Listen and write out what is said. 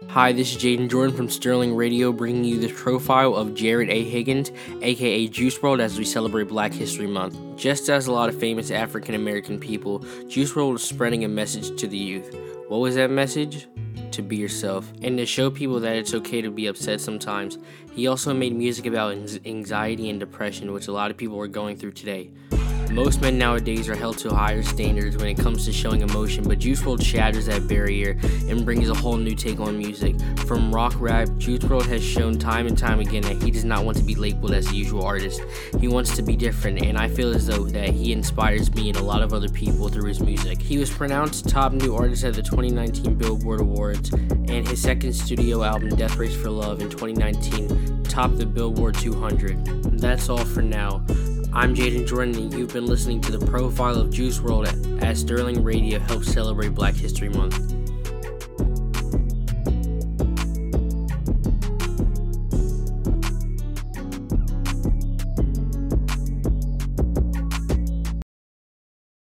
Hi, this is Jaden Jordan from Sterling Radio, bringing you this profile of Jared A. Higgins, aka Juice WRLD, as we celebrate Black History Month. Just as a lot of famous African American people, Juice WRLD was spreading a message to the youth. What was that message? To be yourself, and to show people that it's okay to be upset sometimes. He also made music about anxiety and depression, which a lot of people are going through today. Most men nowadays are held to higher standards when it comes to showing emotion, but Juice WRLD shatters that barrier and brings a whole new take on music. From rock rap, Juice WRLD has shown time and time again that he does not want to be labeled as the usual artist. He wants to be different, and I feel as though that he inspires me and a lot of other people through his music. He was pronounced top new artist at the 2019 Billboard Awards, and his second studio album, Death Race for Love, in 2019 topped the Billboard 200. That's all for now. I'm Jaden Jordan, and you've been listening to the profile of Juice WRLD as Sterling Radio helps celebrate Black History Month.